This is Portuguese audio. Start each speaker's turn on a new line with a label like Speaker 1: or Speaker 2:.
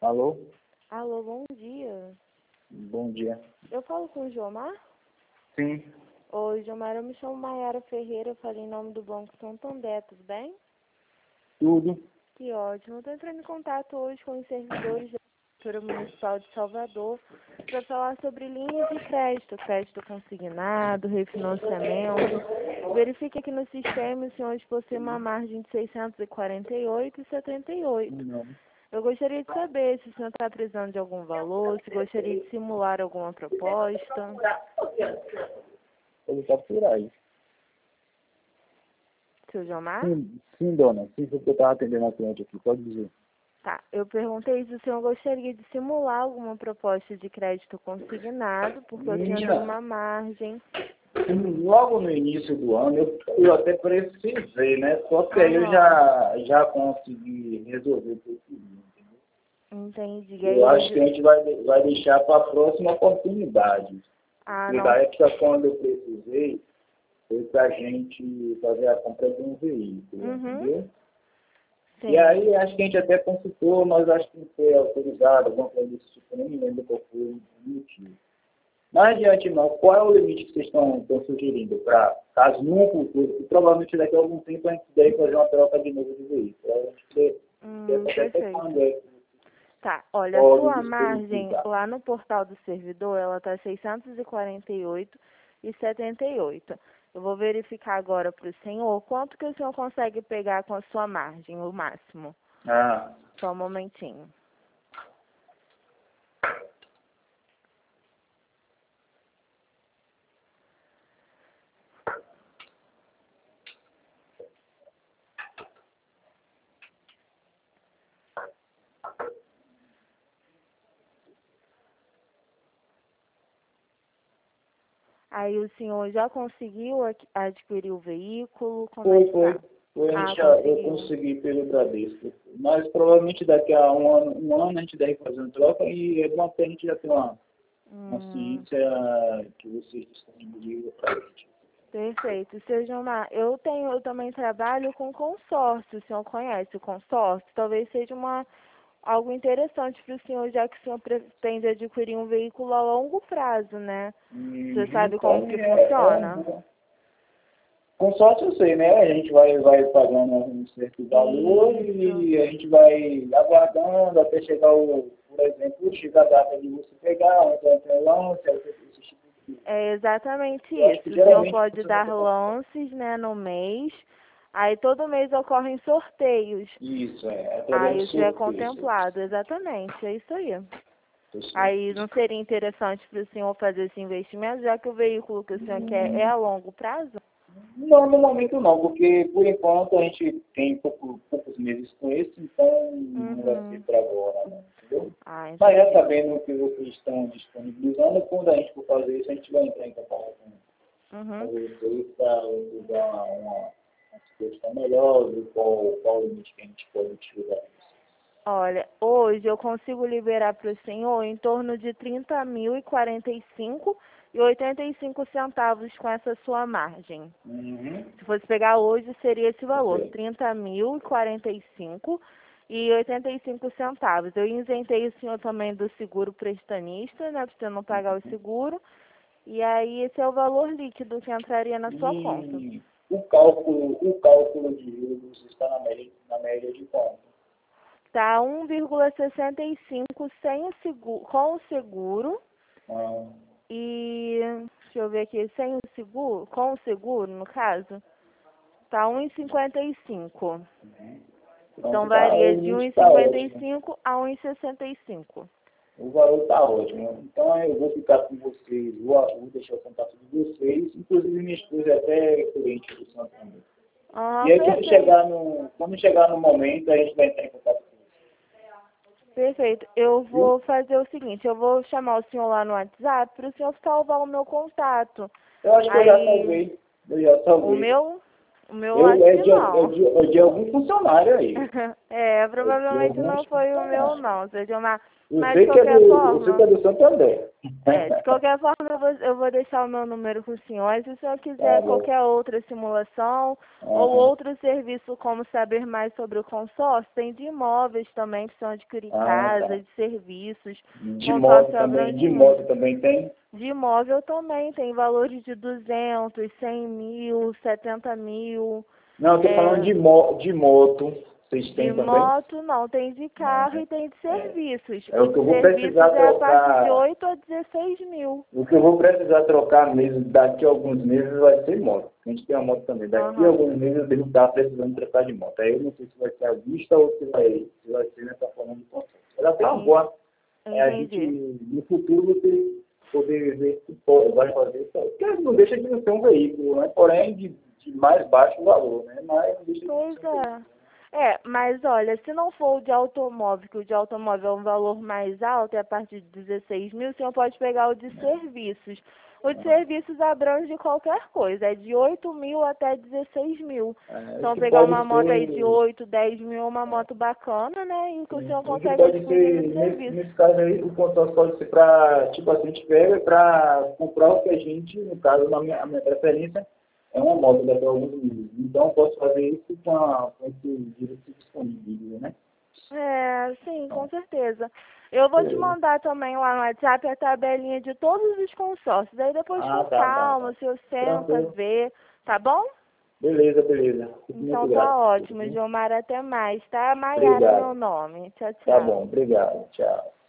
Speaker 1: Alô?
Speaker 2: Alô, bom dia.
Speaker 1: Bom dia.
Speaker 2: Eu falo com o Jomar?
Speaker 1: Sim.
Speaker 2: Oi, Jomar, eu me chamo Maiara Ferreira, eu falei em nome do Banco Santander, tudo bem?
Speaker 1: Tudo?
Speaker 2: Que ótimo. Eu estou entrando em contato hoje com os servidores da Prefeitura Municipal de Salvador para falar sobre linhas de crédito, crédito consignado, refinanciamento. Verifique aqui no sistema, o senhor hoje possui uma margem de 648,78.
Speaker 1: Não.
Speaker 2: Eu gostaria de saber se o senhor está precisando de algum valor, se gostaria de simular alguma proposta.
Speaker 1: Ele tá por aí.
Speaker 2: Seu Jomar?
Speaker 1: Sim, dona. Sim, porque eu estava atendendo a cliente aqui. Pode dizer.
Speaker 2: Tá, eu perguntei se o senhor gostaria de simular alguma proposta de crédito consignado, porque o senhor tem uma margem.
Speaker 1: Logo no início do ano, eu até precisei, né? Só que aí eu já consegui resolver tudo.
Speaker 2: Entendi.
Speaker 1: Eu acho que a gente vai deixar para a próxima oportunidade.
Speaker 2: Ah,
Speaker 1: E
Speaker 2: não.
Speaker 1: da época quando eu precisei, foi para a gente fazer a compra de um veículo, entendeu?
Speaker 2: Sim.
Speaker 1: E aí acho que a gente até consultou, mas acho que não foi autorizado, alguma coisa desse tipo, nem me lembro qual foi o motivo. Mas de antemão, qual é o limite que vocês estão sugerindo para, caso num futuro, e provavelmente daqui a algum tempo a gente deve fazer uma troca de novo de veículo. A gente quer até quando é.
Speaker 2: Tá, olha, a sua margem lá no portal do servidor, ela tá 648,78. Eu vou verificar agora para o senhor quanto que o senhor consegue pegar com a sua margem, o máximo. Só um momentinho. Aí o senhor já conseguiu adquirir o veículo?
Speaker 1: Foi. Eu consegui pelo Bradesco. Mas provavelmente daqui a um ano a gente deve fazer uma troca e é bom que a gente já tem uma ciência que vocês disponibilizam para a gente.
Speaker 2: Perfeito. Seu Gilmar, eu também trabalho com consórcio. O senhor conhece o consórcio? Talvez seja algo interessante para o senhor, já que o senhor pretende adquirir um veículo a longo prazo, né? Você sabe como que funciona?
Speaker 1: Consórcio eu sei, né? A gente vai pagando um certo valor e a gente vai aguardando até chegar por exemplo, chegar a data de você pegar, então tem o lance, esse tipo de...
Speaker 2: É exatamente isso. O senhor pode dar lances, né, no mês. Aí todo mês ocorrem sorteios.
Speaker 1: Isso,
Speaker 2: Aí isso é contemplado, exatamente, é isso aí. Aí não seria interessante para o senhor fazer esse investimento, já que o veículo que o senhor quer é a longo prazo?
Speaker 1: Não, no momento não, porque por enquanto a gente tem poucos meses com esse, então não vai ser para agora, né? Entendeu? Mas já sabendo o que vocês estão disponibilizando, quando a gente for fazer isso, a gente vai entrar em contato com vocês para dar uma sugestão melhor do qual limite que a gente pode utilizar.
Speaker 2: Olha, hoje eu consigo liberar para o senhor em torno de 30.045,85 centavos com essa sua margem. Se fosse pegar hoje, seria esse valor, 30.045,85 centavos. Eu isentei o senhor também do seguro prestanista, né, para você não pagar o seguro. E aí esse é o valor líquido que entraria na sua conta.
Speaker 1: O cálculo de juros está na média de quanto?
Speaker 2: Tá 1,65 sem o seguro, com o seguro. E deixa eu ver aqui, sem o seguro, com o seguro, no caso, tá 1,55. Então varia de 1,55 a 1,65.
Speaker 1: O valor está ótimo. Então eu vou ficar com vocês, vou deixar o contato de vocês, inclusive minha esposa é até cliente do Santander. E aí quando chegar no momento, a gente vai entrar em contato com vocês.
Speaker 2: Perfeito. Eu vou fazer o seguinte, eu vou chamar o senhor lá no WhatsApp para o senhor salvar o meu contato.
Speaker 1: Eu acho que eu já salvei.
Speaker 2: O meu acho que não.
Speaker 1: É de algum funcionário aí.
Speaker 2: Provavelmente não foi o meu não, seu Gilmar.
Speaker 1: Mas de qualquer forma... Você que é do Santander.
Speaker 2: De qualquer forma, eu vou deixar o meu número com o senhor. Se o senhor quiser qualquer outra simulação ou outro serviço, como saber mais sobre o consórcio, tem de imóveis também, que são adquirir casa, de serviços.
Speaker 1: De moto também tem?
Speaker 2: De imóvel também, tem valores de 200, 100 mil, 70 mil.
Speaker 1: Não, eu tô falando de moto. Vocês têm
Speaker 2: de
Speaker 1: também?
Speaker 2: moto não, tem de carro e tem de serviços.
Speaker 1: É o que eu vou precisar trocar.
Speaker 2: É a partir de 8 a 16 mil.
Speaker 1: O que eu vou precisar trocar mesmo daqui a alguns meses vai ser moto. A gente tem uma moto também. Daqui a alguns meses eu devo estar precisando trocar de moto. Aí eu não sei se vai ser à vista ou se vai ser nessa forma de consórcio. Ela tem uma boa. A gente, no futuro, você poder ver se vai fazer isso. Porque não deixa de não ser um veículo, né? Porém, de mais baixo valor, né? Mas não deixa de ser um veículo.
Speaker 2: Mas olha, se não for o de automóvel, que o de automóvel é um valor mais alto, é a partir de 16 mil, o senhor pode pegar o de serviços. O de serviços abrange qualquer coisa, é de 8 mil até 16 mil. Então, pegar uma moto aí de 8, 10 mil, uma moto bacana, né? E que o senhor consegue adquirir no serviço.
Speaker 1: Nesse caso aí, o consórcio pode ser para, tipo assim, a gente pega para comprar o que a gente, no caso, a minha preferência, é uma moto daqui a alguns meses. Então, eu posso fazer isso com esse direito disponível, né?
Speaker 2: Sim, com certeza. Eu vou te mandar também lá no WhatsApp a tabelinha de todos os consórcios. Aí depois com calma, o senhor senta, vê, tá bom?
Speaker 1: Beleza.
Speaker 2: Então tá ótimo, Gilmar, até mais, tá? Maiara é meu nome. Tchau, tchau.
Speaker 1: Tá bom, obrigado, tchau.